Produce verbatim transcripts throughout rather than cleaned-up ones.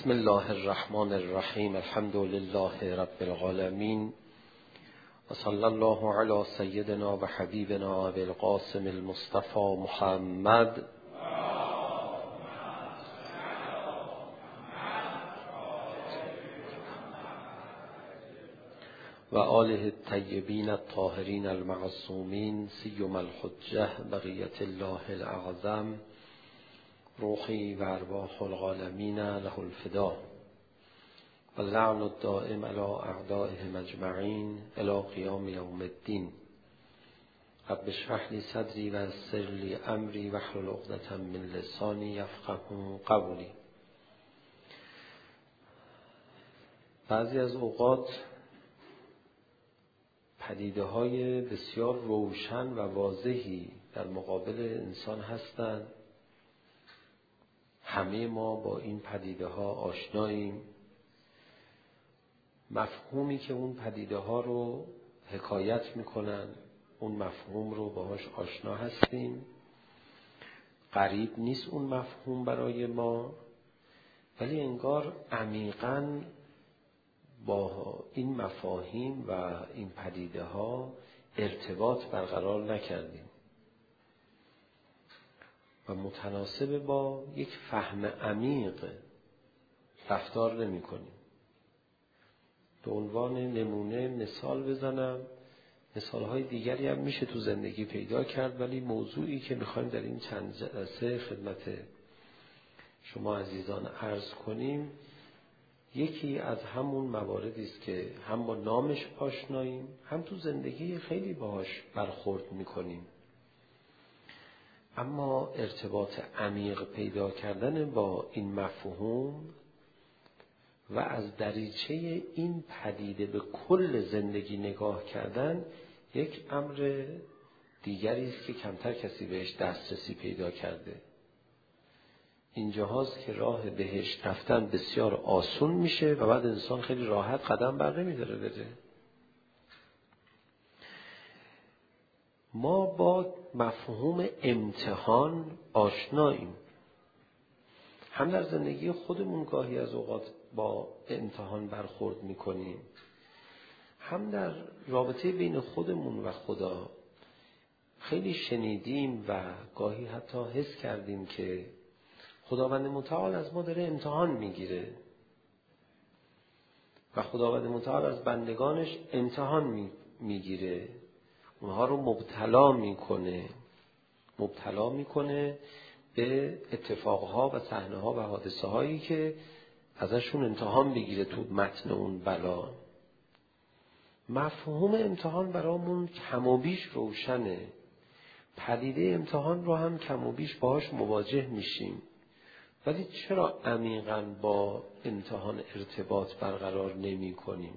بسم الله الرحمن الرحیم. الحمد لله رب العالمین و صلی الله علی سیدنا و حبیبنا ابی القاسم المصطفى محمد و آله الطیبین الطاهرین المعصومین سیما الحجة بقیة الله الاعظم روحی و ارواح العالمین له الفدا و اللعن الدائم علی اعدائهم اجمعین الی قیام یوم الدین. رب اشرح لی صدری و یسر لی امری واحلل عقدة من لسانی یفقهوا قولی. بعضی از اوقات پدیده های بسیار روشن و واضحی در مقابل انسان هستند. همه ما با این پدیده ها آشناییم. مفهومی که اون پدیده ها رو حکایت میکنن، اون مفهوم رو باهاش آشنا هستیم. غریب نیست اون مفهوم برای ما، ولی انگار عمیقاً با این مفاهیم و این پدیده ها ارتباط برقرار نکردیم و متناسب با یک فهم عمیق رفتار نمی کنیم. به عنوان نمونه مثال بزنم، مثال های دیگری هم میشه تو زندگی پیدا کرد، ولی موضوعی که میخوایم در این چند جلسه خدمت شما عزیزان عرض کنیم یکی از همون مواردی است که هم با نامش آشناییم، هم تو زندگی خیلی باهاش برخورد میکنیم، اما ارتباط عمیق پیدا کردن با این مفهوم و از دریچه این پدیده به کل زندگی نگاه کردن یک امر دیگری است که کمتر کسی بهش دسترسی پیدا کرده. اینجاست که راه بهشت رفتن بسیار آسون میشه و بعد انسان خیلی راحت قدم بر نمیداره بده. ما با مفهوم امتحان آشناییم، هم در زندگی خودمون گاهی از اوقات با امتحان برخورد میکنیم، هم در رابطه بین خودمون و خدا خیلی شنیدیم و گاهی حتی حس کردیم که خداوند متعال از ما داره امتحان میگیره و خداوند متعال از بندگانش امتحان میگیره، اونها رو مبتلا میکنه مبتلا میکنه به اتفاقها و صحنه‌ها و حادثه هایی که ازشون امتحان بگیره تو متن اون بلا. مفهوم امتحان برامون کم و بیش روشنه، پدیده امتحان رو هم کم و بیش باهاش مواجه میشیم، ولی چرا عمیقاً با امتحان ارتباط برقرار نمی کنیم؟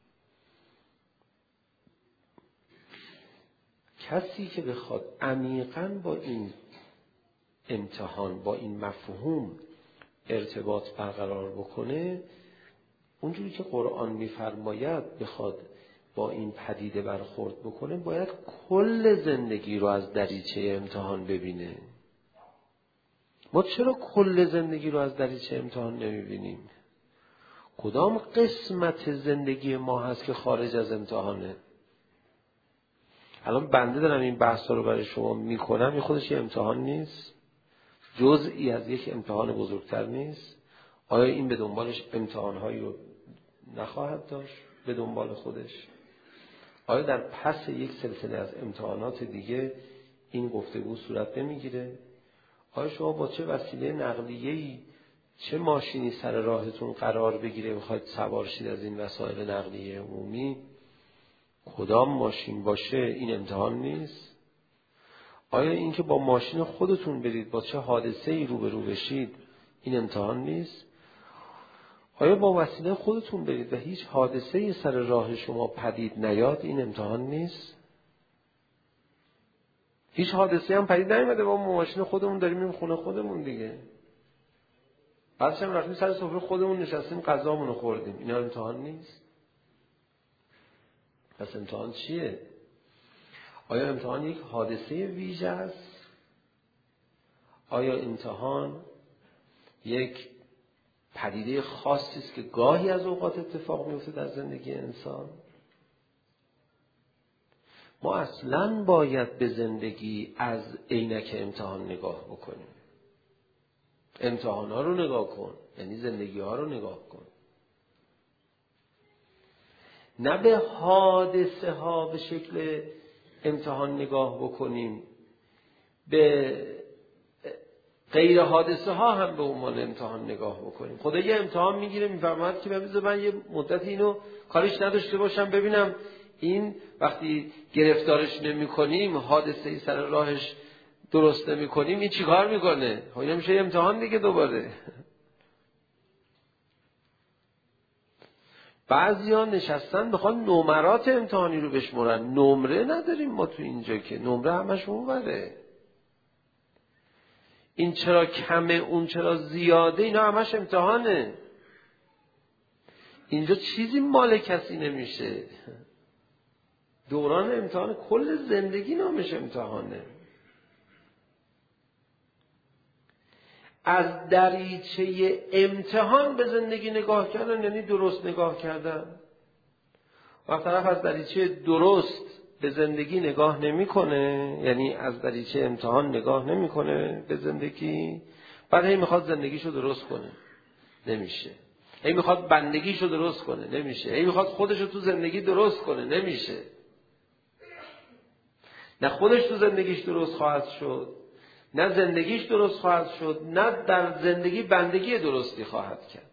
کسی که بخواد عمیقاً با این امتحان، با این مفهوم ارتباط برقرار بکنه، اونجوری که قرآن می‌فرماید بخواد با این پدیده برخورد بکنه، باید کل زندگی رو از دریچه امتحان ببینه. ما چرا کل زندگی رو از دریچه امتحان نمی‌بینیم؟ کدام قسمت زندگی ما هست که خارج از امتحانه؟ الان بنده دارم این بحثا رو برای شما میکنم، این خودش یه امتحان نیست؟ جزئی از یک امتحان بزرگتر نیست؟ آیا این به دنبالش امتحانهایی رو نخواهد داشت به دنبال خودش؟ آیا در پس یک سلسله از امتحانات دیگه این گفتگو صورت نمیگیره؟ آیا شما با چه وسیله نقلیه‌ای، چه ماشینی سر راهتون قرار بگیره بخواید سوار شید از این وسایل نقلیه عمومی، کدام ماشین باشه این امتحان نیست؟ آیا این که با ماشین خودتون برید با چه حادثه‌ای روبرو بشید این امتحان نیست؟ آیا با وسیله خودتون برید و هیچ حادثه‌ای سر راه شما پدید نیاد این امتحان نیست؟ هیچ حادثه‌ای هم پدید نیامده با ماشین خودمون داریم میریم خونه خودمون دیگه، بعدش هم رفتیم سر سفره خودمون نشستیم غذامون رو خوردیم، اینا امتحان نیست؟ پس امتحان چیه؟ آیا امتحان یک حادثه ویژه است؟ آیا امتحان یک پدیده خاصی است که گاهی از اوقات اتفاق میفته در زندگی انسان. ما اصلاً باید به زندگی از عینک امتحان نگاه بکنیم. امتحان ها رو نگاه کن، یعنی زندگی ها رو نگاه کن، نه به حادثه ها به شکل امتحان نگاه بکنیم، به غیر حادثه ها هم به عنوان امتحان نگاه بکنیم. خدا یه امتحان میگیره، میفرماید که بذار من یه مدت اینو کارش نداشته باشم، ببینم این وقتی گرفتارش نمی کنیم، حادثه ای سر راهش درست نمی کنیم، این چی کار میکنه؟ این میشه امتحان دیگه دوباره. بعضی ها نشستن بخوان نمرات امتحانی رو بشمرن. نمره نداریم ما تو اینجا که، نمره همش اونوره. این چرا کمه، اون چرا زیاده، اینا همش امتحانه. اینجا چیزی مال کسی نمیشه. دوران امتحان کل زندگی نامش امتحانه. از دریچه امتحان به زندگی نگاه کردن یعنی درست نگاه کردن. وقت طرف از دریچه درست به زندگی نگاه نمیکنه، یعنی از دریچه امتحان نگاه نمیکنه به زندگی، بعد هی میخواد زندگیشو درست کنه، نمیشه. هی میخواد بندگیشو درست کنه، نمیشه. هی میخواد خودشو تو زندگی درست کنه، نمیشه. نه خودش تو زندگیش درست خواهد شد، نه زندگیش درست خواهد شد، نه در زندگی بندگی درستی خواهد کرد.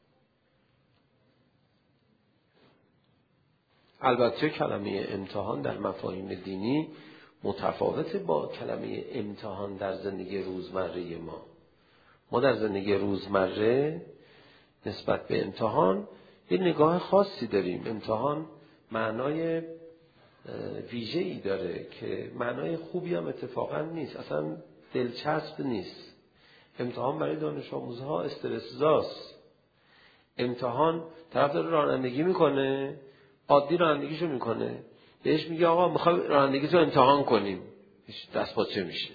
البته کلمه امتحان در مفاهیم دینی متفاوت با کلمه امتحان در زندگی روزمره ما. ما در زندگی روزمره نسبت به امتحان یه نگاه خاصی داریم. امتحان معنای ویژه‌ای داره که معنای خوبی هم اتفاقا نیست، اصلا دلچسب نیست. امتحان برای دانش آموزها استرس‌زاست. امتحان طرف داره رانندگی میکنه، عادی رانندگیشو میکنه، بهش میگه آقا میخوای رانندگیتو امتحان کنیم، دست پاچه میشه.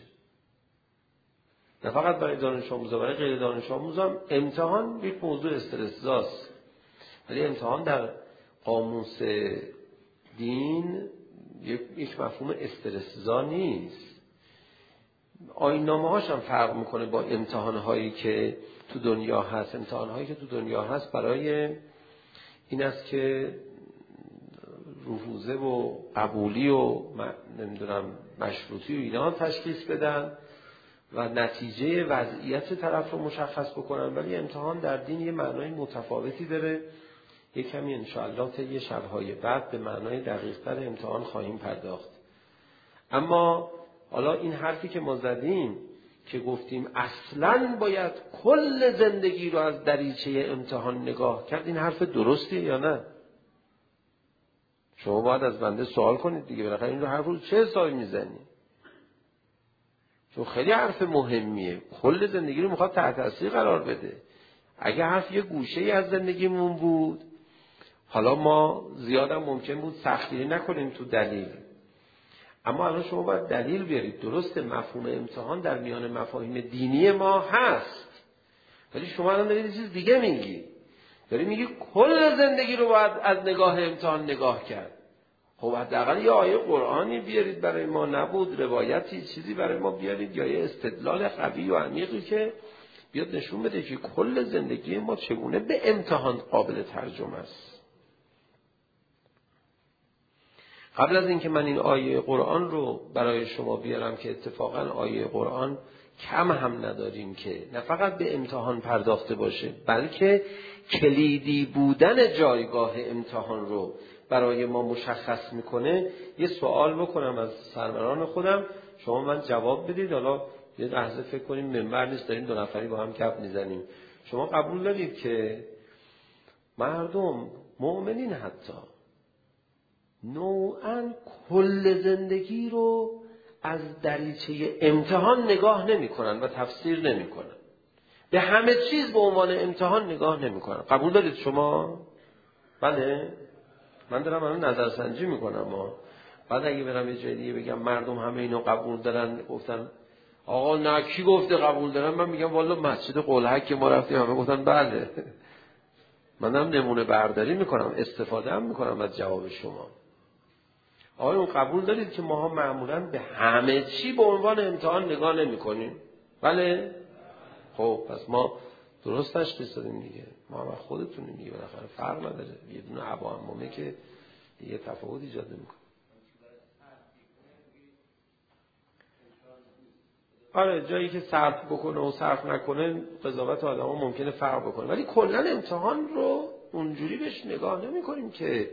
نه فقط برای دانش آموزا، برای غیر دانش آموزا امتحان یک موضوع استرس‌زاست. ولی امتحان در قاموس دین یک مفهوم استرس‌زا نیست. آیین‌نامه‌هاش هم فرق میکنه با امتحان‌هایی که تو دنیا هست. امتحان‌هایی که تو دنیا هست برای این است که رفوزه و قبولی و نمیدونم مشروطی و اینا تشخیص بدن و نتیجه وضعیت طرف رو مشخص بکنن. ولی امتحان در دین یه معنای متفاوتی داره. یک کمی انشاءالله تا یه شب‌های بعد به معنای دقیق‌تر امتحان خواهیم پرداخت. اما حالا این حرفی که ما زدیم که گفتیم اصلاً باید کل زندگی رو از دریچه امتحان نگاه کرد، این حرف درستیه یا نه؟ شما باید از بنده سوال کنید دیگه، بالاخره این رو حرف رو چه حسابی میزنی؟ چون خیلی حرف مهمیه، کل زندگی رو میخواد تحت تاثیر قرار بده. اگه حرف یه گوشه‌ای از زندگیمون بود، حالا ما زیادم ممکن بود سختگیری نکنیم تو دلیل، اما الان شما باید دلیل بیارید. درست مفهوم امتحان در میان مفاهیم دینی ما هست، ولی شما الان دارید چیز دیگه میگی. داری میگی کل زندگی رو باید از نگاه امتحان نگاه کرد. خب حداقل یه آیه قرآنی بیارید برای ما، نبود روایتی چیزی برای ما بیارید، یا یه استدلال قوی و عمیقی که بیاد نشون بده که کل زندگی ما چگونه به امتحان قابل ترجمه است. قبل از اینکه من این آیه قرآن رو برای شما بیارم که اتفاقا آیه قرآن کم هم نداریم که نه فقط به امتحان پرداخته باشه، بلکه کلیدی بودن جایگاه امتحان رو برای ما مشخص میکنه. یه سوال بکنم از سروران خودم، شما من جواب بدید. حالا یه لحظه فکر کنیم منبر نیست، داریم دو نفری با هم گپ میزنیم. شما قبول دارید که مردم مؤمنین حتی نوعاً کل زندگی رو از دریچه امتحان نگاه نمی کنن و تفسیر نمی کنن، به همه چیز به عنوان امتحان نگاه نمی کنن؟ قبول دارید شما؟ بله؟ من دارم الان نظرسنجی می کنم. ما بعد اگه برم یه جای دیگه بگم مردم همه اینو قبول دارن، گفتن آقا نه کی گفته قبول دارم؟ من میگم والا مسجد قلهک که ما رفتیم همه گفتن بله. منم نمونه برداری میکنم، استفاده هم میکنم از جواب شما. آقا اون قبول دارید که ماها معمولاً به همه چی به عنوان امتحان نگاه نمی کنیم؟ بله؟ خب پس ما درست تشخیص دادیم دیگه. ما هم خودتونیم دیگه، بالاخره فرق نداره. یه دونه عبا عمومه که دیگه تفاوت ایجاد نمیکنه. آره جایی که صرف بکنه و صرف نکنه قضاوت آدم‌ها ممکنه فرق بکنه، ولی کلا امتحان رو اونجوری بهش نگاه نمی کنیم که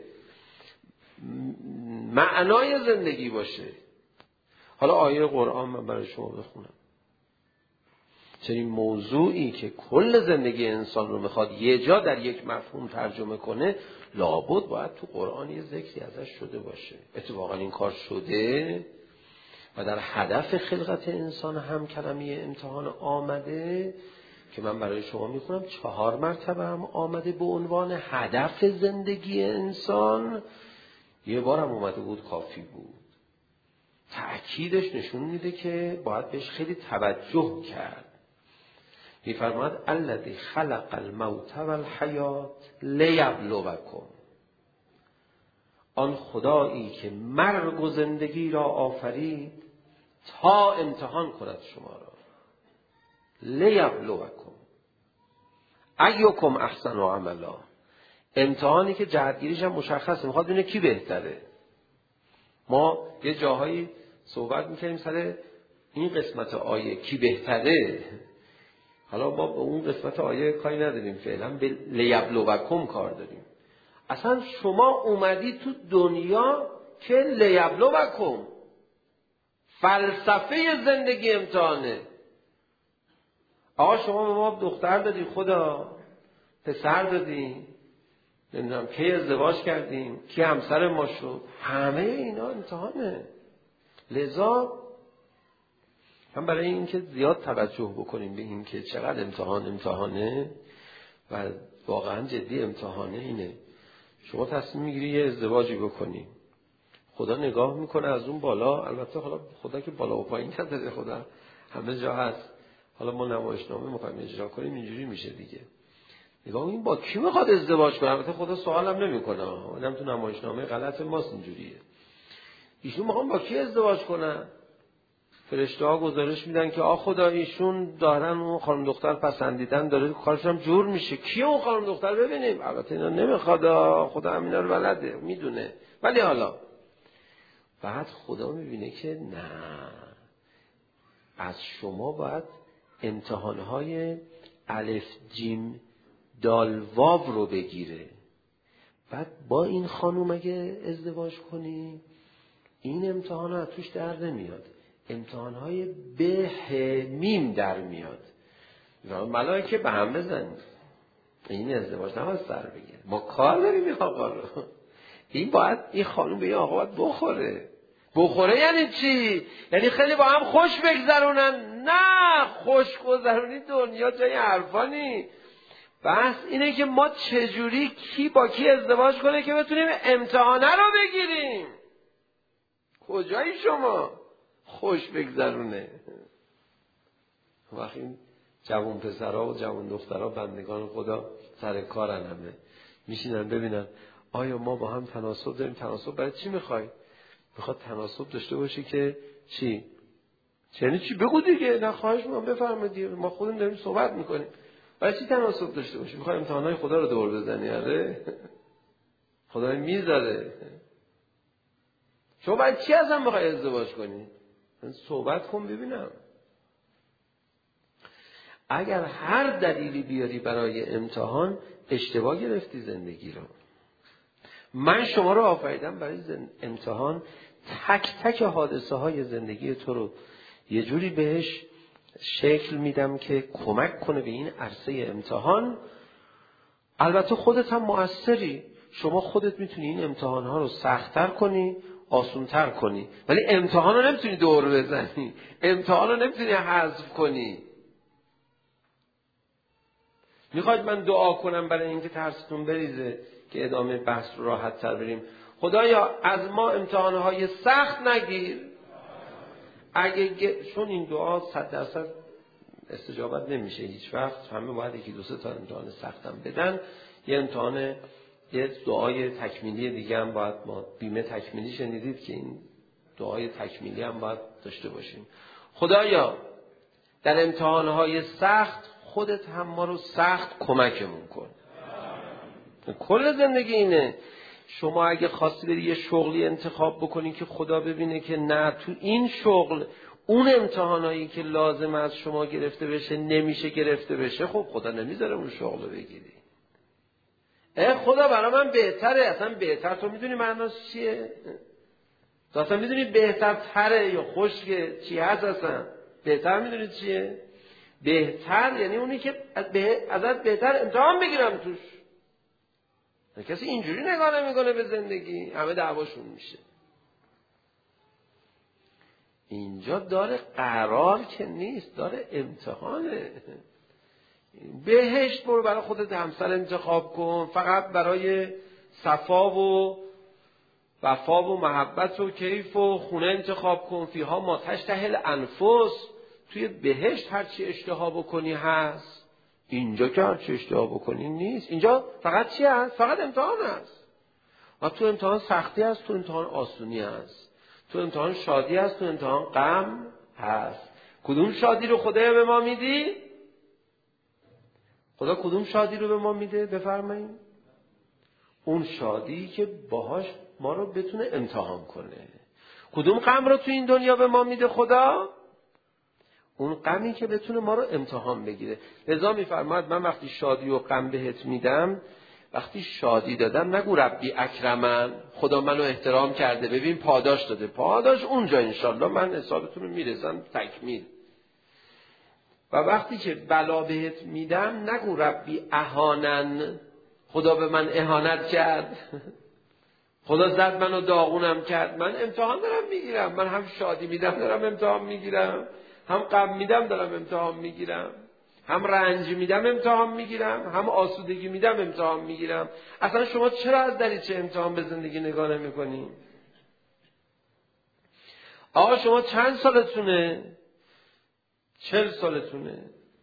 معنای زندگی باشه. حالا آیه قرآن من برای شما بخونم. چنین موضوعی که کل زندگی انسان رو میخواد یه جا در یک مفهوم ترجمه کنه، لابد باید تو قرآن یه ذکری ازش شده باشه. اتفاقا این کار شده و در هدف خلقت انسان هم کلمه امتحان آمده که من برای شما میخونم. چهار مرتبه هم آمده به عنوان هدف زندگی انسان. یه بار هم اومده بود کافی بود. تأکیدش نشون میده که باید بهش خیلی توجه کرد. میفرماید الذی خلق الموت والحیات لیبلوکم، آن خدایی که مرگ و زندگی را آفرید تا امتحان کند شما را. لیبلوکم ایکم احسن عملا، امتحانی که جهتگیریش هم مشخصه، میخواد ببینه کی بهتره. ما یه جاهایی صحبت میکنیم سر این قسمت آیه کی بهتره. حالا ما به اون قسمت آیه کاری نداریم، فعلا به لیبلوکم کار داریم. اصلا شما اومدی تو دنیا که لیبلوکم، فلسفه زندگی امتحانه. آقا شما به ما دختر دادی، خدا پسر دادی، نمیدونم کی ازدواج کردیم، کی همسر ما شد، همه اینا امتحانه. لذا هم برای این که زیاد توجه بکنیم به این که چقدر امتحان امتحانه و واقعا جدی امتحانه اینه. شما تصمیم میگیری یه ازدواجی بکنی، خدا نگاه میکنه از اون بالا. البته حالا خدا که بالا و پایین نداره، خدا همه جا هست. حالا ما نمایشنامه میخوایم اجرا کنیم اینجوری میشه دیگه. نگاه این با کی میخواد ازدواج کنه؟ البته خدا سوالم نمیکنه، آدم تو نمایشنامه غلط ماست اینجوریه. ایشون میخوان با کی ازدواج کنن؟ فرشته ها گزارش میدن که آ خدا ایشون دارن اون خانم دختر پسندیدن، داره کارش هم جور میشه، کی اون خانم دختر ببینیم. البته اینا نمیخواد، خدا همینا رو بلده میدونه، ولی حالا بعد خدا میبینه که نه، از شما باید امتحانهای الف جیم دال واو رو بگیره. بعد با این خانوم اگه ازدواج کنی این امتحان ها توش در نمیاد، امتحانهای به میم در میاد. ملائکه به هم بزنید، این ازدواج نباید سر بگیره. ما کار داریم این آقا رو. این باید این خانوم به این آقا باید بخوره. بخوره یعنی چی؟ یعنی خیلی با هم خوش بگذرونن؟ نه، خوش گذرونی دنیا جای حرفانی. بس اینه که ما چجوری کی با کی ازدواج کنه که بتونیم امتحانه رو بگیریم. کجایی شما؟ خوش بگذرونه. وقتی این جوان پسرها و جوان دخترها بندگان خدا سر کارن، همه میشینن ببینن آیا ما با هم تناسب داریم. تناسب برای چی میخوای؟ میخواد تناسب داشته باشی که چی؟ یعنی چی؟ بگو دیگه. نه خواهش میکنم بفرمایید، ما خودمون داریم صحبت میکنیم. برای چی تناسب داشته باشی؟ میخوای امتحانهای خدا رو دور بزنی؟ آره خدا میذاره. شما باید چی ازم بخوای ازدواج کنی؟ من صحبت کن ببینم. اگر هر دلیلی بیاری برای امتحان، اشتباه گرفتی زندگی رو. من شما رو آفریدم برای امتحان. تک تک حادثه های زندگی تو رو یه جوری بهش شکل میدم که کمک کنه به این عرصه امتحان. البته خودت هم مؤثری. شما خودت میتونی این امتحان ها رو سخت‌تر کنی، آسان‌تر کنی، ولی امتحان رو نمیتونی دور بزنی، امتحان رو نمیتونی حذف کنی. میخواید من دعا کنم برای اینکه ترستون بریزه که ادامه بحث رو راحت تر بریم؟ خدایا از ما امتحانهای سخت نگیر، اگه چون این دعا صد درصد استجابت نمیشه هیچ وقت، همه باید یکی دو سه تا امتحان سختم بدن. یه امتحان، یه دعای تکمیلی دیگه هم باید، ما بیمه تکمیلی شنیدید که این دعای تکمیلی هم باید داشته باشیم. خدایا در امتحانهای سخت خودت هم ما رو سخت کمکمون کن. کل زندگی اینه. شما اگه خواستی بری یه شغلی انتخاب بکنی که خدا ببینه که نه تو این شغل اون امتحانایی که لازم از شما گرفته بشه نمیشه گرفته بشه، خب خدا نمیذاره اون شغل رو بگیری. اه خدا برای من بهتره. اصلا بهتر تو میدونی معناش چیه؟ تو اصلا میدونی بهتر تره یا خشکه چی هست؟ اصلا بهتر میدونی چیه؟ بهتر یعنی اونی که ازت بهتر امتحان بگیرم توش. کسی اینجوری نگاه نمیکنه به زندگی، همه دعواشون میشه. اینجا داره قرار که نیست، داره امتحانه. بهشت برو برای خودت همسر انتخاب کن، فقط برای صفا و وفا و محبت و کیف و خونه انتخاب کن. فیها ما تشتهی الانفس. توی بهشت هرچی اشتها بکنی هست، اینجا که هرچی اشتها بکنی نیست. اینجا فقط چی هست؟ فقط امتحان هست. و تو امتحان سختی هست، تو امتحان آسونی هست، تو امتحان شادی هست، تو امتحان غم هست. کدوم شادی رو خدا به ما میدی؟ خدا کدوم شادی رو به ما میده؟ بفرمایید. اون شادی که باهاش ما رو بتونه امتحان کنه. کدوم غم رو تو این دنیا به ما میده خدا؟ اون غمی که بتونه ما رو امتحان بگیره. لذا میفرماید من وقتی شادی و غم بهت میدم، وقتی شادی دادم نگو ربی اکرمن، خدا منو احترام کرده ببین پاداش داده. پاداش اونجا انشالله من حسابتون رو میرسم تکمیل. و وقتی که بلا بهت میدم نگو ربی اهانن، خدا به من اهانت کرد، خدا زد منو داغونم کرد. من امتحان دارم میگیرم. من هم شادی میدم دارم امتحان میگیرم، هم غم میدم دارم امتحان میگیرم، هم رنج میدم امتحان میگیرم، هم آسودگی میدم امتحان میگیرم. اصلا شما چرا از دریچه امتحان به زندگی نگاه نمیکنی؟ آقا شما چند سالتونه؟ چل سالتونه؟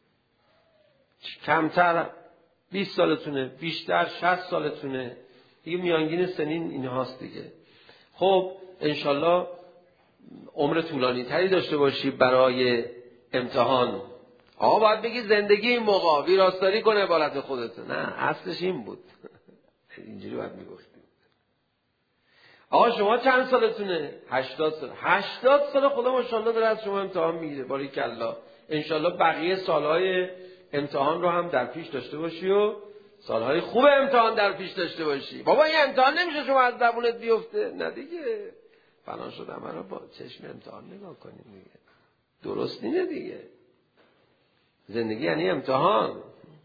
کمتر؟ بیست سالتونه؟ بیشتر؟ شصت سالتونه؟ دیگه میانگین سنین این هاست دیگه. خب انشالله عمر طولانی تری داشته باشی برای امتحان. آقا باید بگی زندگی این موقع ویراستاری کنه عبارت خودت. نه اصلش این بود. اینجوری باید میگفتیم. آقا شما چند سالتونه؟ هشتاد سال. هشتاد سال خدا ماشاءالله داره از شما امتحان میگیره. باریکالله. انشالله بقیه سالهای امتحان رو هم در پیش داشته باشی و سالهای خوب امتحان در پیش داشته باشی. بابا این امتحان نمیشه شما از زبونت بیفته. نه دیگه. فلان شدم من رو با چشم امتحان نگاه کنیم دیگه. درست اینه دیگه. زندگی یعنی امتحان.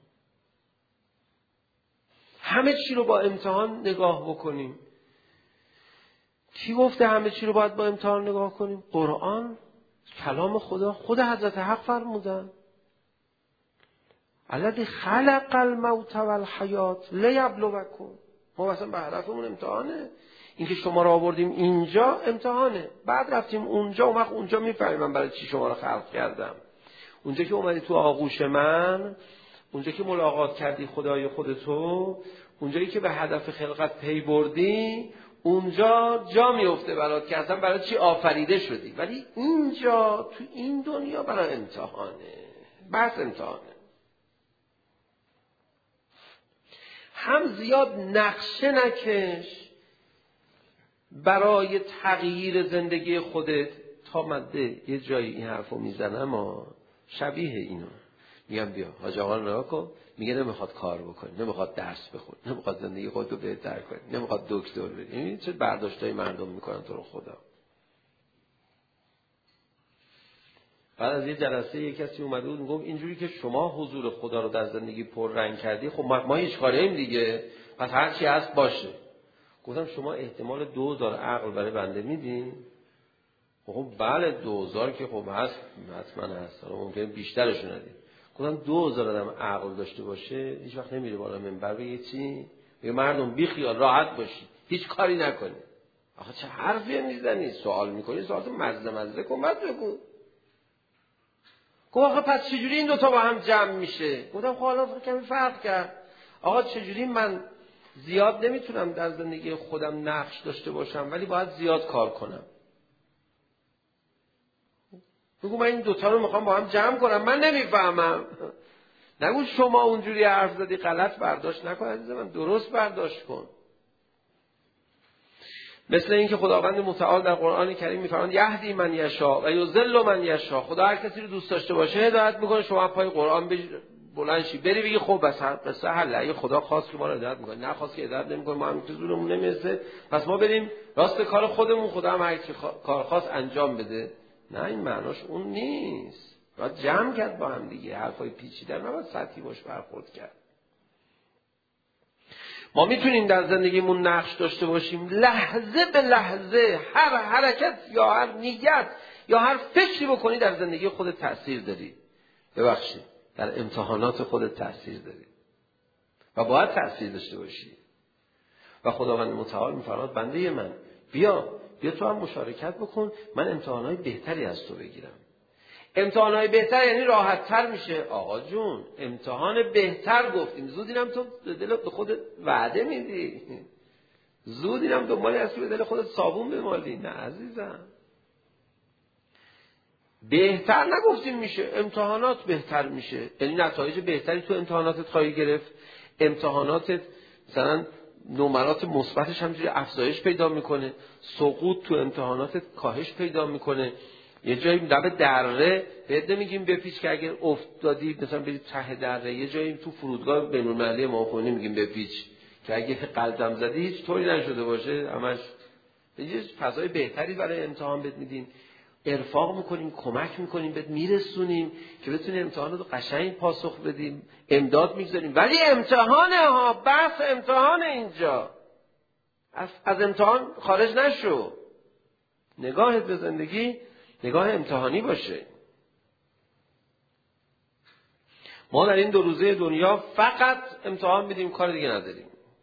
همه چی رو با امتحان نگاه بکنیم. کی گفته همه چی رو باید با امتحان نگاه کنیم؟ قرآن، کلام خدا، خود حضرت حق فرمودن الذی خلق الموت والحیات لیبلوکم. ما مثلا به هدفمون امتحانه. اینکه شما رو آوردیم اینجا امتحانه. بعد رفتیم اونجا، اون وقت اونجا میفهمیم برای چی شما رو خلق کردم. اونجا که اومدی تو آغوش من، اونجا که ملاقات کردی خدای خودتو، اونجایی که به هدف خلقت پی بردی، اونجا جا میفته برات که اصلا برای چی آفریده شدی. ولی اینجا تو این دنیا برای امتحانه. بس امتحانه. هم زیاد نقشه نکش برای تغییر زندگی خودت. تا مده یه جایی این حرفو میزنم ها، شبیه اینو میگم بیا حاج آقا نگاه کن، میگه نمیخواد کار بکنه، نمیخواد درس بخونه، نمیخواد زندگی خودتو بهتر کنه، نمیخواد دکتر بری. این چه برداشتای مردم میکنن تو رو خدا. بعد از یه جلسه یه کسی اومده بود میگم اینجوری که شما حضور خدا رو در زندگی پر رنگ کردی، خب ما هیچ کاریم دیگه، پس هر چی هست باشه. گفتم شما احتمال دو هزار عقل برای بنده میدین؟ خب بله دو هزار که خب هست، حتما هست، ممکنه بیشترش ندید. گفتم دو هزار آدم عقل داشته باشه هیچ وقت نمیره بالا منبر بگه چی؟ بگه مردم بی خیال راحت باشید، هیچ کاری نکنید. آخه چه حرفی میزنی؟ سوال میکنی، سوالتو مزه مزه کن بعد بگو. گفت آخه پس چجوری این دوتا با هم جمع میشه؟ گفتم خب حالا کمی فرق کرد. آقا چجوری من زیاد نمیتونم در زندگی خودم نقش داشته باشم ولی باید زیاد کار کنم؟ بگو من این دوتا رو میخوام با هم جمع کنم، من نمیفهمم. نگو شما اونجوری حرف زدی غلط برداشت نکن عزیز من، درست برداشت کن. مثل این که خداوند متعال در قرآن کریم میفرماید یهدی من یشاء و یضل من یشاء. خدا هر کسی رو دوست داشته باشه هدایت میکنه. شما پای قرآن بلند شی بری بگی خب بس بس حل، اگه خدا خواست که ما رو هدایت میکنه، نه خواست که هدایت نمیکنه، ما هم تو زورمون نمیرسه، پس ما بریم راست کار خودمون، خدا هم هر کی کار خواست انجام بده. نه این معناش اون نیست. باید جمع کرد با هم دیگه، حرفای پیچیده نباید سطحی باش برخورد کرد. ما میتونیم در زندگیمون نقش داشته باشیم، لحظه به لحظه هر حرکت یا هر نیت یا هر فکری بکنی در زندگی خودت تأثیر داری. ببخشید در امتحانات خودت تأثیر داری و باید تأثیر داشته باشی. و خداوند متعال میفرماد بنده من بیا بیا تو هم مشارکت بکن، من امتحانات بهتری از تو بگیرم. امتحانات بهتر یعنی راحت تر میشه. آقا جون امتحان بهتر گفتیم، زود اینم تو به دل خودت وعده میدی، زود اینم دنبالی از تو به دل خودت صابون بمالی. نه عزیزم، بهتر نگفتیم میشه، امتحانات بهتر میشه، یعنی نتایج بهتری تو امتحاناتت خواهی گرفت. امتحاناتت مثلا نمرات مثبتش همینجوری افزایش پیدا میکنه، سقوط تو امتحاناتت کاهش پیدا میکنه. یه جایی لب دره بهت نمیگیم بپیچ که اگر افتادی مثلا برید ته دره، یه جایی تو فرودگاه بین‌المللی ماخونی میگیم بپیچ که اگه قلزم زدی هیچ طوری نشده باشه، همش یه فضای بهتری برای امتحان بهت میدیم، ارفاق میکنیم، کمک میکنیم، بهت میرسونیم که بتونی امتحانات رو قشنگ پاسخ بدیم، امداد میگذاریم. ولی امتحانه ها، بحث امتحان اینجا، از, از امتحان خارج نشو. نگاهت به زندگی نگاه امتحانی باشه. ما در این دو روزه دنیا فقط امتحان میدیم، کار دیگه نداریم.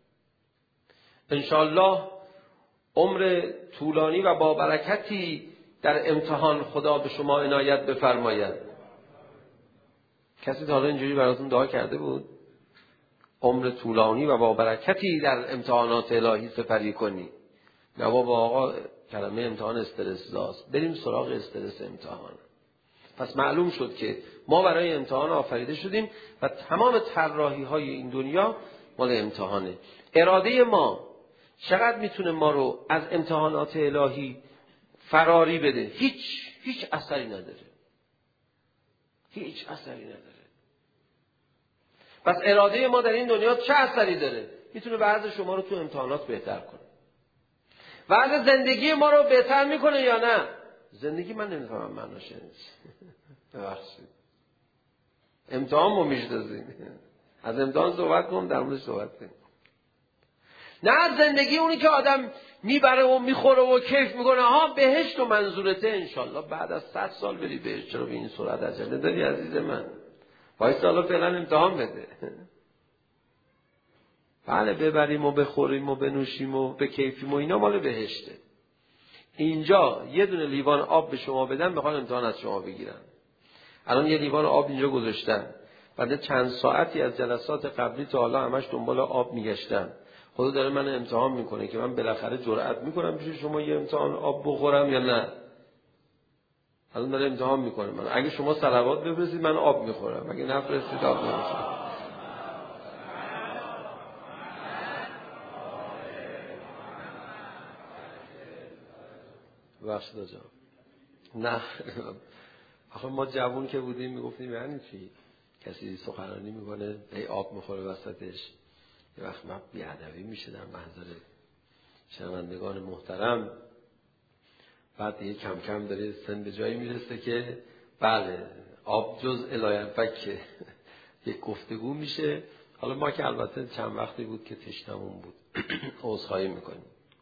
انشالله عمر طولانی و با برکتی در امتحان خدا به شما عنایت بفرماید. کسی تا حالا اینجوری براتون دعا کرده بود؟ عمر طولانی و با برکتی در امتحانات الهی سپری کنی. نه بابا آقا کلمه امتحان استرس داست، بریم سراغ استرس امتحان. پس معلوم شد که ما برای امتحان آفریده شدیم و تمام طراحی های این دنیا مال امتحانه. اراده ما چقدر میتونه ما رو از امتحانات الهی فراری بده؟ هیچ هیچ اثری نداره، هیچ اثری نداره. پس اراده ما در این دنیا چه اثری داره؟ میتونه وضع شما رو تو امتحانات بهتر کنه، وضع زندگی ما رو بهتر میکنه یا نه؟ زندگی من نمیفهمم معناش نیست. ببخشید امتحان ما میشناسیم، از امتحان صحبت کنم در موردش صحبت کنیم. نه زندگی اونی که آدم میبره و میخوره و کیف میکنه. ها بهشت و منظورته انشالله بعد از صد سال بری بهشت. چرا به این سرعت عجله داری عزیز من؟ باید سالا فعلا امتحان بده. بله ببریم و بخوریم و بنوشیم و بکیفیم و اینا مال بهشته. اینجا یه دونه لیوان آب به شما بدن میخوان امتحان از شما بگیرن. الان یه لیوان آب اینجا گذاشتن، بعد چند ساعتی از جلسات قبلی تا حالا همش دنبال آب میگشتم. خدا داره من امتحان میکنه که من بالاخره جرأت میکنم پیش شما یه امتحان آب بخورم یا نه. الان داره امتحان میکنه من. اگه شما صلوات بفرستید من آب میخورم، اگه نفرستید آب نمیخورم. بخشید آجا نه آخه ما جوون که بودیم میگفتیم یعنی چی کسی سخنرانی میکنه ای آب میخوره وسطش، یه وقت من بی‌ادبی میشه در محضر شنوندگان محترم. بعد دیگه کم کم داره سن به جایی میرسه که بله آب جز الایرفک یک گفتگو میشه. حالا ما که البته چند وقتی بود که تشنمون بود عذرخواهی میکنیم.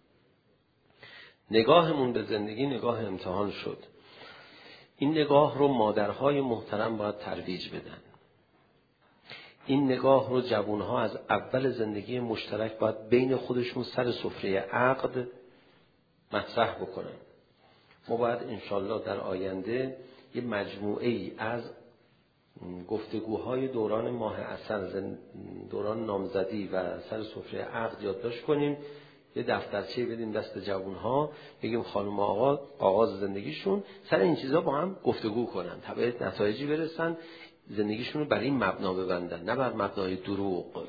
نگاهمون به زندگی نگاه امتحان شد. این نگاه رو مادرهای محترم باید ترویج بدن. این نگاه رو جوانها از اول زندگی مشترک باید بین خودشون سر سفره عقد مطرح بکنن. ما باید انشالله در آینده یه مجموعه ای از گفتگوهای دوران ماه عسل، دوران نامزدی و سر سفره عقد یادداشت کنیم، یه دفترچه بدیم دست جوانها، بگیم خانم آقا آغاز زندگیشون سر این چیزا با هم گفتگو کنن تا به نتایجی برسن، زندگیشون رو بر این مبنا ببندن، نه بر مبنای دروغ.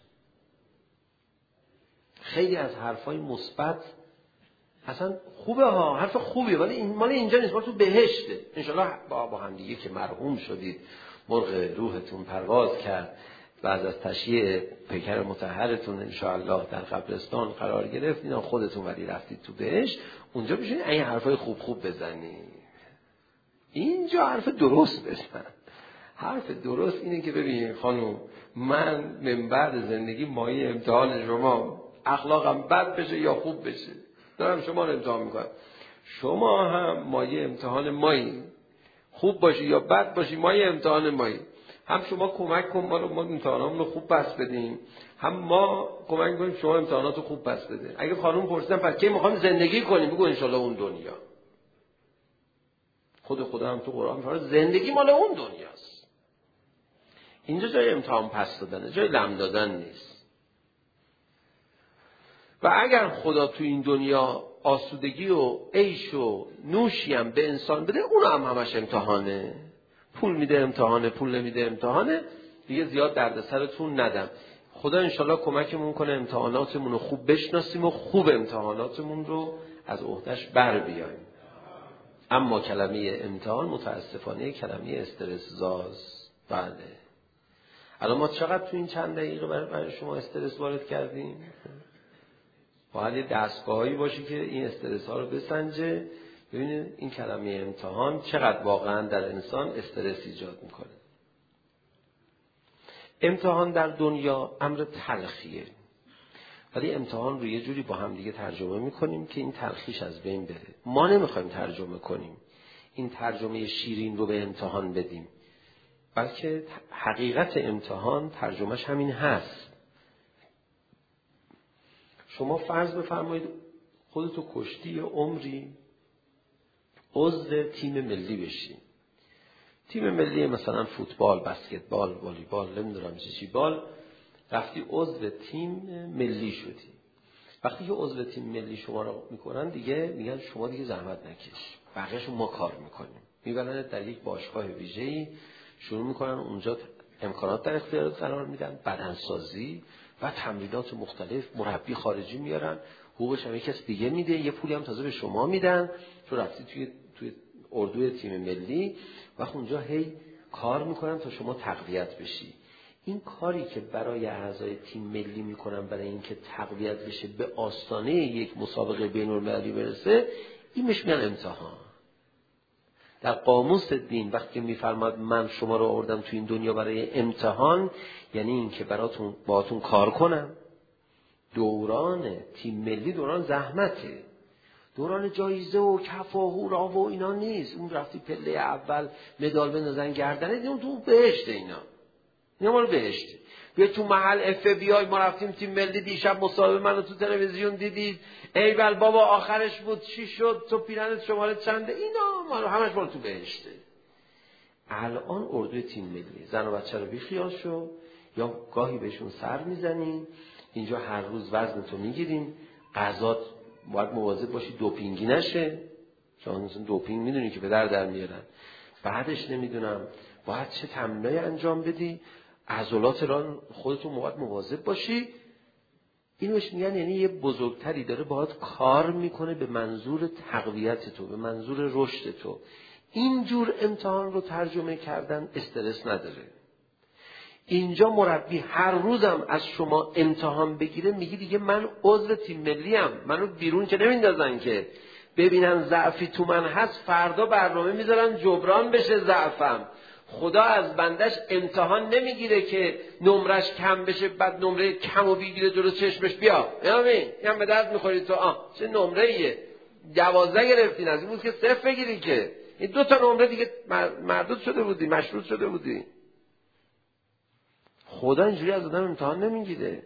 خیلی از حرفای مثبت اصلا خوبه ها، حرف خوبیه، ولی این مال اینجا نیست، مال تو بهشته. انشالله با, با هم دیگه که مرحوم شدید، مرغ روحتون پرواز کرد و از تشییع پیکر مطهرتون انشاءالله در قبرستان قرار گرفت، اینا خودتون ولی رفتید تو بهشت، اونجا بشین این حرفای خوب خوب بزنید. اینجا حرف درست بزن. حرف درست اینه که ببینید خانم، من من بعد زندگی مایه امتحان شما، اخلاقم بد بشه یا خوب بشه دارم شما رو امتحان میکنم، شما هم مایه امتحان مایی، خوب باشی یا بد باشی مایه امتحان مایی. هم شما کمک کن ما رو ما امتحانامون رو خوب پس بدیم، هم ما کمک کنیم شما امتحانات رو خوب پس بده. اگه خانم پرسیدن پس کی میخوام زندگی کنیم، بگو انشالله اون دنیا. خود خدا هم تو قرآن میفرماید زندگی مال اون دنیاست. اینجا جای امتحان پس دادنه، جای لم دادن نیست. و اگر خدا تو این دنیا آسودگی و عیش و نوشی هم به انسان بده، اون هم همش امتحانه. پول میده امتحانه، پول نمیده امتحانه. دیگه زیاد دردسرتون ندم. خدا انشالله کمکمون کنه امتحاناتمون رو خوب بشناسیم و خوب امتحاناتمون رو از عهدهش بر بیاییم. اما کلمه امتحان متاسفانه کلمه استرس زاست. بله. الان ما چقدر تو این چند دقیقه برای شما استرس وارد کردیم؟ باید یه دستگاهایی باشه که این استرس ها رو بسنجه، ببینید این کلمه امتحان چقدر واقعا در انسان استرس ایجاد میکنه. امتحان در دنیا امر تلخیه، ولی امتحان رو یه جوری با هم دیگه ترجمه میکنیم که این تلخیش از بین بره. ما نمیخوایم ترجمه کنیم این ترجمه شیرین رو به امتحان بدیم، بلکه حقیقت امتحان ترجمهش همین هست. شما فرض بفرمایید خودتو کشتی عمری عضو تیم ملی بشی، تیم ملی مثلا فوتبال، بسکتبال، والیبال، نمیدونم چی چی بال، رفتی عضو تیم ملی شدی. وقتی که عضو تیم ملی شما رو میکنن دیگه میگن شما دیگه زحمت نکش، بقیه‌شو ما کار میکنیم. میبرن در یک باشگاه ویژه‌ای، شروع میکنن اونجا امکانات در اختیارت قرار میدن، بدنسازی و تمرینات مختلف، مربی خارجی میارن، حقوقش هم کس دیگه میده، یه پولی هم تازه به شما میدن تو رفتی توی توی اردوی تیم ملی و اونجا هی کار میکنن تا شما تقویت بشی. این کاری که برای اعضای تیم ملی میکنن برای اینکه تقویت بشه به آستانه یک مسابقه بین‌المللی برسه، این بهش میگن امتحان. در قاموس دین وقتی میفرماد من شما رو آوردم تو این دنیا برای امتحان، یعنی اینکه براتون باهاتون کار کنم. دوران تیم ملی دوران زحمته، دوران جایزه و کف و هورا و اینا نیست. اون رفتی پله اول مدال بندازن گردنه، اون تو بهشت، اینا اینا مال بهشته. بیا تو محل اف بی آی ما رفتیم تیم ملی، دیشب مصاحبه منو تو تلویزیون دیدید، ای بل بابا آخرش بود چی شد، تو پیرنت شماره چنده، اینا مال همش مال تو بهشته. الان اردوی تیم ملی زن و بچه رو بیخیال شو، یا گاهی بهشون سر میزنیم. اینجا هر روز وزن تو میگیریم، غذات باید مواظب باشی دوپینگی نشه، چون دوپینگ میدونی که به در در میارن. بعدش نمیدونم باید چه تمرینایی انجام بدی، عضلات را خودتون باید مواظب باشی. اینوش میگن یعنی یه بزرگتری داره باید کار میکنه به منظور تقویت تو، به منظور رشد تو. اینجور امتحان رو ترجمه کردن استرس نداره. اینجا مربی هر روزم از شما امتحان بگیره، میگی دیگه من عضو تیم ملی ام، منو بیرون که نمیندازن که ببینن ضعفی تو من هست، فردا برنامه میذارن جبران بشه ضعفم. خدا از بندش امتحان نمیگیره که نمرش کم بشه، بعد نمره کم و بگیره جلو چشمش، بیا یامین هم به درد میخوری تو، آه چه نمره ایه، دوازده گرفتین، از این بود که صفر بگیری، که این دو تا نمره دیگه مردود شده بودی، مشروط شده بودی. خدا اینجوری از آدم امتحان نمیگیره.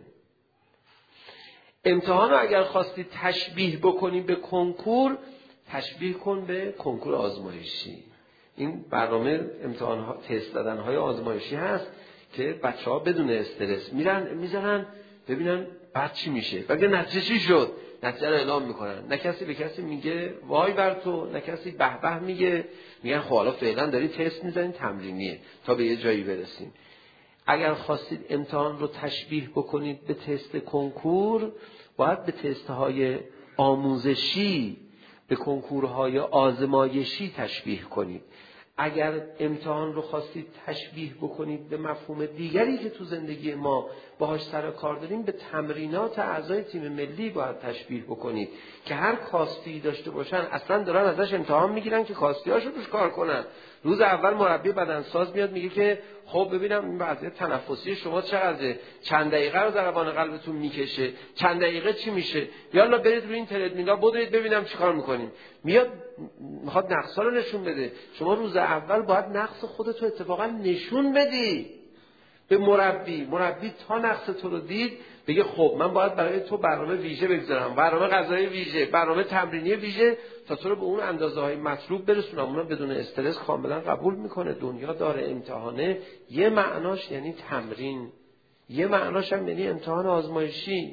امتحان رو اگر خواستی تشبیه بکنی به کنکور، تشبیه کن به کنکور آزمایشی. این برنامه امتحان ها تست دادن های آزمایشی هست که بچه‌ها بدون استرس میرن میذارن ببینن بعد چی میشه. ولی نتیجه چی شد؟ نتیجه رو اعلام میکنن. نه کسی به کسی میگه وای بر تو، نه کسی به به میگه. میگن خب حالا فعلا داری تست میزنین، تمرینیه تا به یه جایی برسیم. اگر خواستید امتحان رو تشبیه بکنید به تست کنکور، باید به تست‌های آموزشی، به کنکورهای آزمایشی تشبیه کنید. اگر امتحان رو خواستید تشبیه بکنید به مفهوم دیگری که تو زندگی ما باهاش سر کار داریم، به تمرینات اعضای تیم ملی باید تشبیه بکنید که هر کاستی داشته باشن اصلا دارن ازش امتحان میگیرن که کاستی‌هاشو روش کار کنن. روز اول مربی بدنساز میاد میگه که خب ببینم این وضعیت تنفسی شما چقدره، چند دقیقه رو ضربان قلبتون میکشه، چند دقیقه چی میشه، یالا برید روی این تردمیلا بدوید ببینم چیکار میکنیم. میاد میخواد نقصا رو نشون بده. شما روز اول باید نقص خودت رو اتفاقا نشون بدی به مربی. مربی تا نقص تو رو دید بگه خب من باید برای تو برنامه ویژه بگذارم، برنامه غذایی ویژه، برنامه تمرینی ویژه، تا تو رو به اون اندازه های مطلوب برسونم. اونم بدون استرس کاملا قبول میکنه. دنیا داره امتحانه، یه معناش یعنی تمرین، یه معناش هم یعنی امتحان آزمایشی.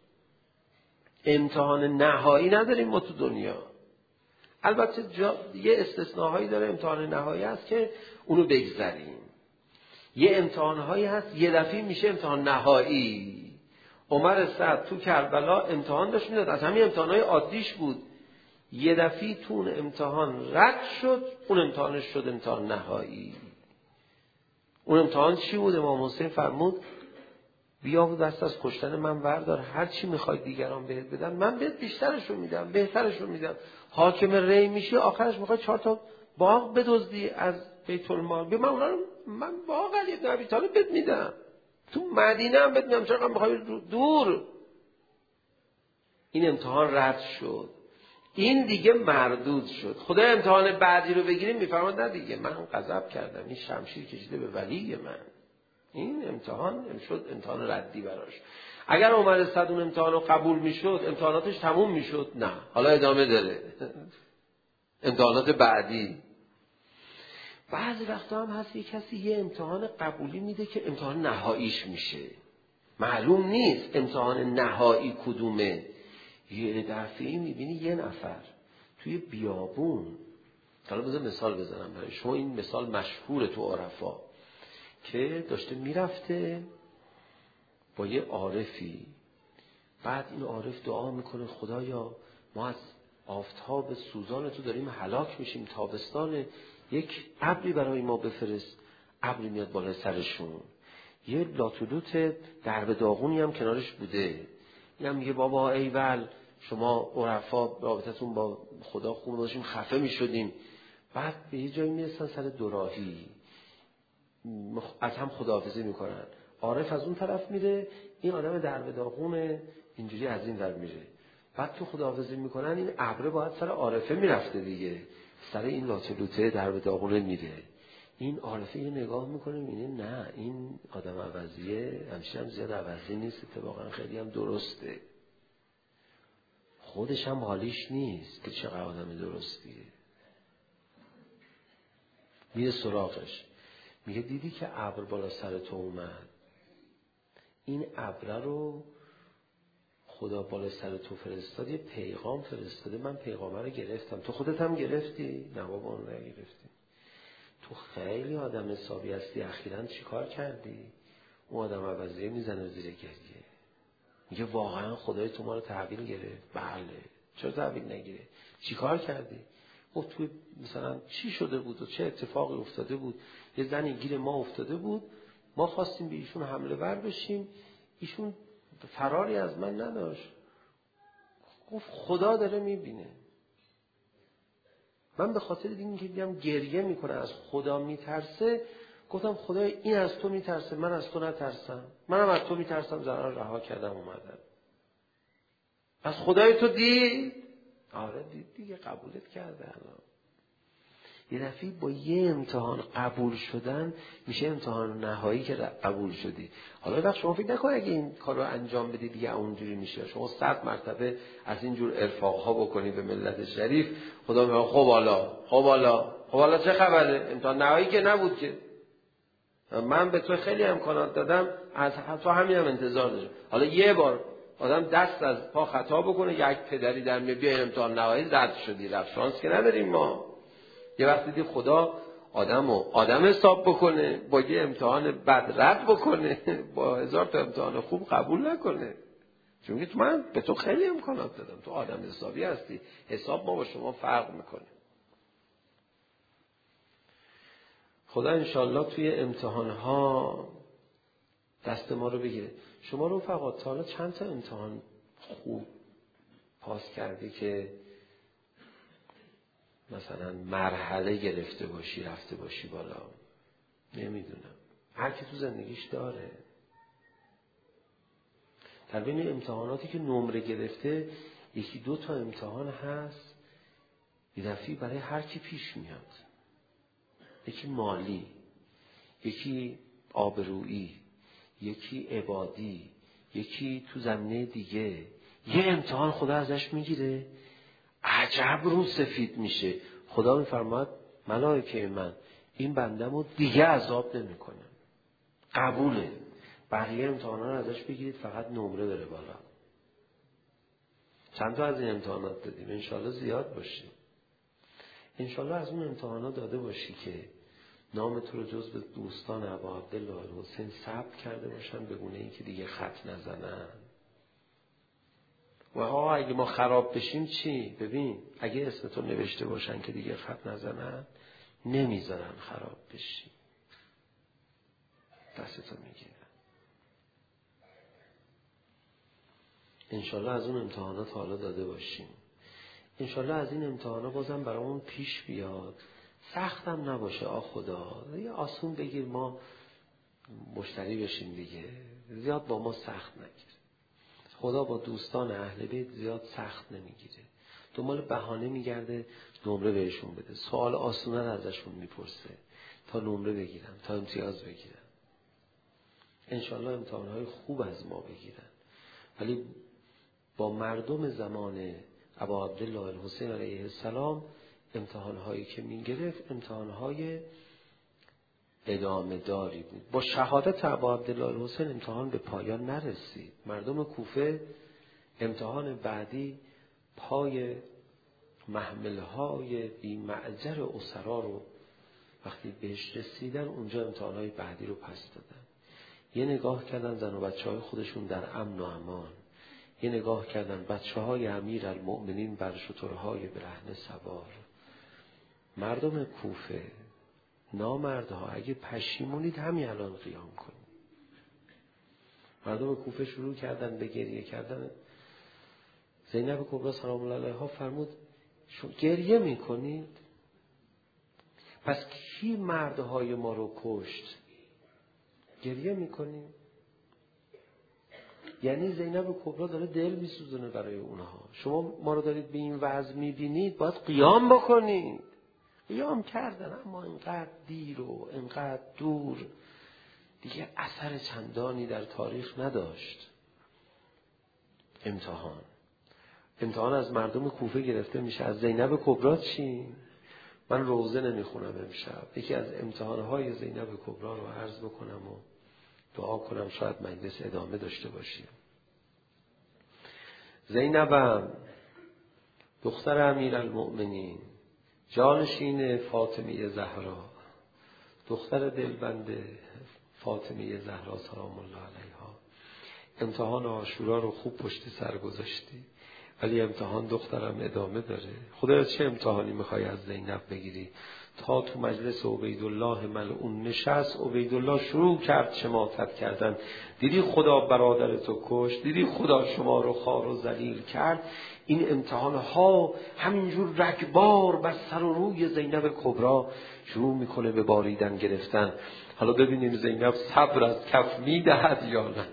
امتحان نهایی نداریم ما تو دنیا. البته جا یه استثناهایی داره، امتحان نهایی هست که اونو بگذاریم. یه امتحانهایی هست یه دفعه میشه امتحان نهایی. عمر سعد تو کربلا امتحان داشت میداد، از همین امتحانهای عادیش بود، یه دفعه تو اون امتحان رد شد، اون امتحانش شد امتحان نهایی. اون امتحان چی بود؟ امام حسین فرمود بیا و دست از کشتن من وردار، هر چی میخوای دیگران بهت بدن من بهت بیشترشو میدم، بهترشو میدم. حاکم ری میشی آخرش میخوای چهار تا باغ بدزدی از بیت المال، بیا من اونا رو من باغ علی بن ابی طالب بهت میدم، تو مدینه هم بهت میدم، چرا میخوای دور. این امتحان رد شد، این دیگه مردود شد. خدا امتحان بعدی رو بگیریم میفرماد نه دیگه من غضب کردم، این شمشیر کشیده به ولی من، این امتحان شد امتحان ردی براش. اگر عمر صد اون امتحان رو قبول میشد امتحاناتش تموم میشد، نه حالا ادامه داره امتحانات بعدی. بعضی وقتا هم هست یک کسی یه امتحان قبولی میده که امتحان نهاییش میشه، معلوم نیست امتحان نهایی کدومه. یه دفعه میبینی یه نفر توی بیابون، حالا بذار مثال بزنم برای شما، این مثال مشهور تو عرفا، که داشته میرفته با یه عارفی، بعد این عارف دعا میکنه خدایا ما از آفتاب سوزان تو داریم هلاک میشیم، تابستان، یک ابری برای ما بفرست. ابری میاد بالای سرشون، یه لاتولوت درب داغونی هم کنارش بوده. این هم میگه بابا ایول شما عرفا رابطتون با خدا خوب داشتیم خفه میشدیم. بعد به یه جایی میرسن سر دوراهی، از هم خداحافظی میکنن. عارف از اون طرف میره، این آدم درب داغون اینجوری از این ور میره. بعد تو خداحافظی میکنن، این ابره باید سر عارفه میرفته دیگه، سر این لاتولوته درب داغونه میره. این عارفه یه نگاه میکنه میبینه نه این آدم عوضیه، همچنین هم زیاد عوضی نیست، اتفاقا خیلی هم درسته. خودش هم حالیش نیست که چقدر آدم درستیه. میره سراغش، میگه دیدی که ابر بالا سر تو اومد، این ابر رو خدا بالا سر تو فرستاد، یه پیغام فرستاده، من پیغام رو گرفتم، تو خودت هم گرفتی؟ نه بابا اون نگرفتی. تو خیلی آدم حسابی هستی، اخیراً چی کار کردی؟ اون آدم عوضیه میزنه زیر گریه، میگه واقعا خدای تو ما رو تحویل گرفت؟ بله. چرا تحویل نگیره؟ چی کار کردی؟ گفت تو مثلا چی شده بود و چه اتفاقی افتاده بود؟ یه زنی گیر ما افتاده بود، ما خواستیم به ایشون حمله ور بشیم، ایشون فراری از من نداشت. گفت خدا داره میبینه. من به خاطر اینکه دیدم گریه میکنه از خدا میترسه، گفتم خدای این از تو میترسه، من از تو نترسم، منم از تو میترسم، زنان رها کردم اومدم. از خدای تو دید؟ آره دید دیگه، قبولت کرده. الان یه دفعه با یه امتحان قبول شدن میشه امتحان نهایی که قبول شدی. حالا وقت شما فکر نکنید اگه این کار رو انجام بدید دیگه اونجوری میشه. شما صد مرتبه از این جور ارفاقها بکنید به ملت شریف، خدا میگه خب حالا خب حالا خب حالا چه خبره؟ امتحان نهایی که نبود که. من به تو خیلی امکانات دادم، از تو همین هم انتظار داشتم. حالا یه بار آدم دست از پا خطا بکنه، یک پدری در میاد بیا امتحان نهایی زد شدی رفت، شانس که نداریم ما. یه وقتی دید خدا آدمو آدم حساب بکنه، با یه امتحان بد رد بکنه، با هزار تا امتحان خوب قبول نکنه. چون که من به تو خیلی امکانات دادم، تو آدم حسابی هستی، حساب ما با شما فرق میکنه. خدا انشالله توی امتحانها دست ما رو بگیره. شما رو فقط تا حالا چند تا امتحان خوب پاس کردی که مثلا مرحله گرفته باشی رفته باشی بالا؟ نمیدونم، هر کی تو زندگیش داره. در بین امتحاناتی که نمره گرفته یکی دو تا امتحان هست یه دفعی برای هر کی پیش میاد. یکی مالی، یکی آبرویی، یکی عبادی، یکی تو زمینه دیگه. یه امتحان خدا ازش میگیره، عجب رو سفید میشه. خدا میفرماد ملائکه من این بندمو دیگه عذاب نمی کنم، قبوله. بقیه امتحانا رو ازش بگیرید فقط نمره بره بالا. چند تا از این امتحانات دادیم؟ انشالله زیاد باشیم. انشالله از اون امتحانات داده باشی که نام تو رو جز به دوستان ابا عبدالله الحسین ثبت کرده باشن، بگونه این که دیگه خط نزنن. و ها اگه ما خراب بشیم چی؟ ببین اگه اسم تو نوشته باشن که دیگه خط نزنن، نمیذارن خراب بشی، دستتو میگیرن. انشالله از اون امتحانات حالا داده باشیم. انشالله از این امتحانات بازم برامون پیش بیاد، سختم نباشه. آ خدا یه آسون بگیر ما مشتری بشیم دیگه، زیاد با ما سخت نگیر. خدا با دوستان اهل بیت زیاد سخت نمیگیره، دنبال بهانه میگرده نمره بهشون بده. سوال آسونه رو ازشون میپرسه تا نمره بگیرن، تا امتیاز بگیرن. انشالله امتحانهای خوب از ما بگیرن. ولی با مردم زمان ابا عبدالله الحسین علیه السلام امتحانهایی که میگرفت امتحانهای ادامه داری بود. با شهادت ابا عبدالله الحسین امتحان به پایان نرسید. مردم کوفه امتحان بعدی پای محملهای بی معجر اسرا رو وقتی بهش رسیدن، اونجا امتحانهای بعدی رو پس دادن. یه نگاه کردن زن و بچه های خودشون در امن و امان، یه نگاه کردن بچه های امیر المؤمنین بر شترهای برهنه سوار. مردم کوفه نامردها اگه پشیمونید همین الان قیام کنید. مردم کوفه شروع کردن به گریه کردن. زینب کبرا سلام الله علیها فرمود شو گریه میکنید؟ پس کی مردهای ما رو کشت؟ گریه میکنید؟ یعنی زینب کبرا داره دل میسوزونه برای اونها. شما ما رو دارید به این وضع میبینید، باید قیام بکنید. قیام کردن، اما اینقدر دیر و اینقدر دور، دیگه اثر چندانی در تاریخ نداشت. امتحان امتحان از مردم کوفه گرفته میشه. از زینب کبرا چی؟ من روزه نمیخونم امشب، یکی از امتحانهای زینب کبرا رو عرض بکنم و دعا کنم شاید مجلس ادامه داشته باشیم. زینبم دختر امیرالمؤمنین، جانشین فاطمه زهرا، دختر دلبند فاطمه زهرا سلام الله علیها. امتحان عاشورا رو خوب پشت سر گذاشتی، ولی امتحان دخترم ادامه داره. خدا چه امتحانی میخوای از زینب بگیری؟ تا تو مجلس عبیدالله ملعون نشست، عبیدالله شروع کرد شماتت کردن. دیدی خدا برادر تو کشت؟ دیدی خدا شما رو خوار و ذلیل کرد؟ این امتحان ها همینجور رگبار بر سر و روی زینب کبرا شروع میکنه به باریدن گرفتن. حالا ببینیم زینب صبر از کف میدهد یا نه.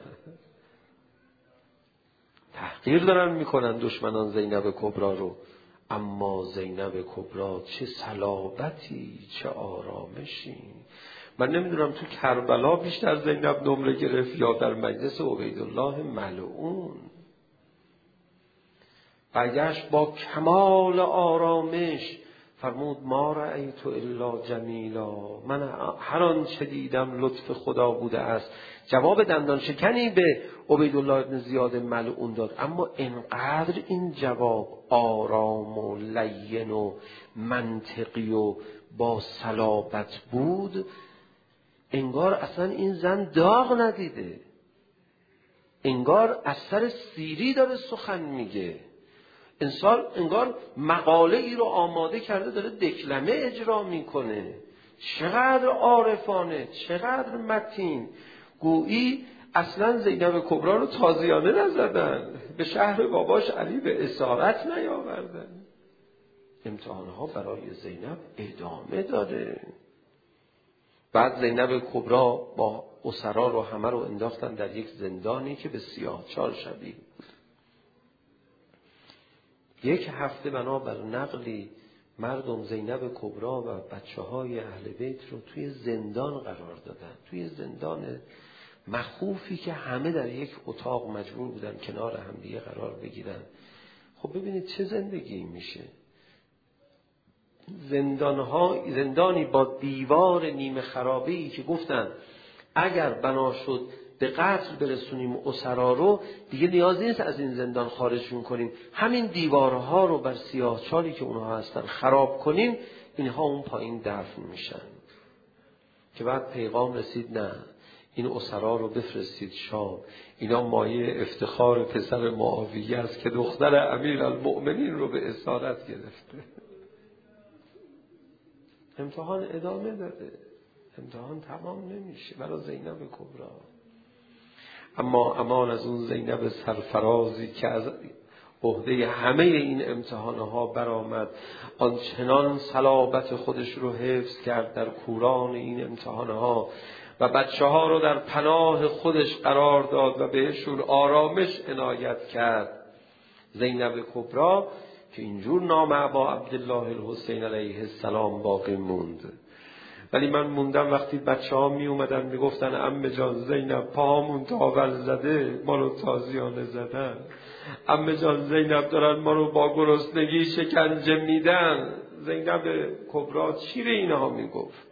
تحقیر دارن میکنن دشمنان زینب کبرا رو، اما زینب کبرا چه صلابتی، چه آرامشی. من نمیدونم تو کربلا بیشتر زینب نمره گرفت یا در مجلس عبیدالله ملعون. برگشت با کمال آرامش فرمود ما رأیت الا جمیلا، من هر آنچه دیدم لطف خدا بوده است. جواب دندان شکنی به عبیدالله ابن زیاد ملعون داد، اما انقدر این جواب آرام و لین و منطقی و با صلابت بود، انگار اصلا این زن داغ ندیده، انگار از سر سیری داره سخن میگه، انسان انگار مقاله ای رو آماده کرده داره دکلمه اجرا میکنه. چقدر عارفانه، چقدر متین. گویی اصلا زینب کبرا رو تازیانه نزدن، به شهر باباش علی به اسارت نیاوردن. امتحانها برای زینب ادامه داره. بعد زینب کبرا با اسرا رو همه رو انداختن در یک زندانی که به سیاهچال شبیه بود. یک هفته بنابر نقلی مردم زینب کبرا و بچه های اهل بیت رو توی زندان قرار دادن، توی زندان مخوفی که همه در یک اتاق مجبور بودن کنار هم دیگه قرار بگیرن. خب ببینید چه زندگی میشه. زندانها، زندانی با دیوار نیمه خرابه‌ای که گفتن اگر بنا شد به قتل برسونیم اسرا رو، دیگه نیازی نیست از این زندان خارجشون کنیم، همین دیوارها رو بر سیاهچالی که اونها هستن خراب کنیم، اینها اون پایین دفن میشن. که بعد پیغام رسید نه، این اسرا رو بفرستید شام، اینا مایه افتخار پسر معاویه است که دختر امیرالمؤمنین رو به اسارت گرفته. امتحان ادامه داره، امتحان تمام نمیشه برای زینب کبرا. اما امان از اون زینب سرفرازی که از عهده همه این امتحانها برآمد، آنچنان صلابت خودش رو حفظ کرد در کوران این امتحانها و بچه ها رو در پناه خودش قرار داد و بهشون آرامش عنایت کرد. زینب کبرا که اینجور نام ابا عبدالله الحسین علیه السلام باقی موند. ولی من موندم وقتی بچه ها می اومدن می گفتن عمه جان زینب پاهامون تاول زده، ما رو تازیانه زدن، عمه جان زینب دارن ما رو با گرسنگی شکنجه میدن. زینب کبرا چی به اینها می گفت؟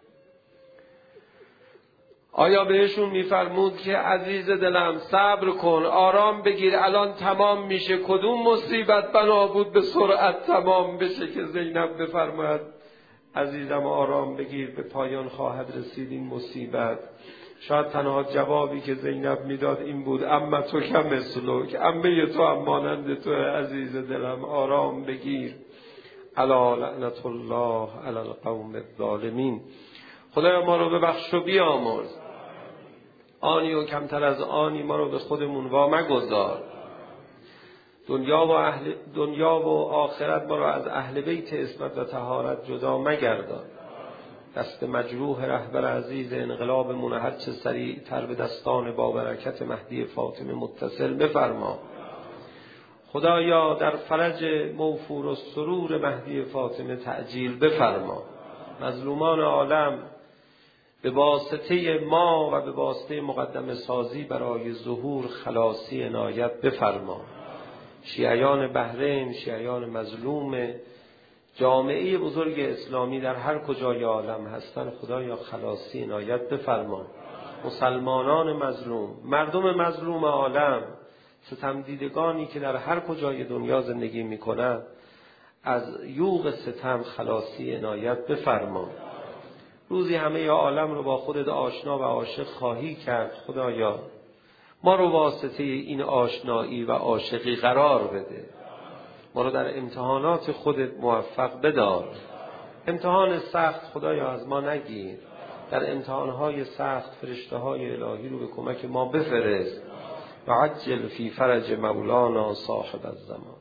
آیا بهشون میفرمود که عزیز دلم صبر کن، آرام بگیر، الان تمام میشه؟ کدوم مصیبت بنا بود به سرعت تمام بشه که زینب بفرماید عزیزم آرام بگیر، به پایان خواهد رسید این مصیبت؟ شاید تنها جوابی که زینب میداد این بود اما تو کم مثلک، امه تو هم مانند تو عزیز دلم، آرام بگیر. الا لعنت الله علی القوم الظالمین. خدایا ما رو ببخش و بیامرز، آنی و کمتر از آنی ما رو به خودمون وامگذار. دنیا و اهل دنیا و آخرت ما رو از اهل بیت عصمت و طهارت جدا مگردان. دست مجروح رهبر عزیز انقلابمون هر چه سریعتر به دستان با برکت مهدی فاطمه متصل بفرما. خدایا در فرج موفور و سرور مهدی فاطمه تعجیل بفرما. مظلومان عالم به واسطه ما و به واسطه مقدم سازی برای ظهور خلاصی عنایت بفرما. شیعیان بحرین، شیعیان مظلوم، جامعه بزرگ اسلامی در هر کجای عالم هستن، خدایا خلاصی عنایت بفرما. مسلمانان مظلوم، مردم مظلوم عالم، ستم دیدگانی که در هر کجای دنیا زندگی میکنند، از یوغ ستم خلاصی عنایت بفرما. روزی همه عالم رو با خودت آشنا و عاشق خواهی کرد. خدایا ما رو واسطه این آشنایی و عاشقی قرار بده، ما رو در امتحانات خودت موفق بدار. امتحان سخت خدایا از ما نگیر، در امتحانهای سخت فرشته‌های الهی رو به کمک ما بفرست. و عجل فی فرج مولانا صاحب الزمان.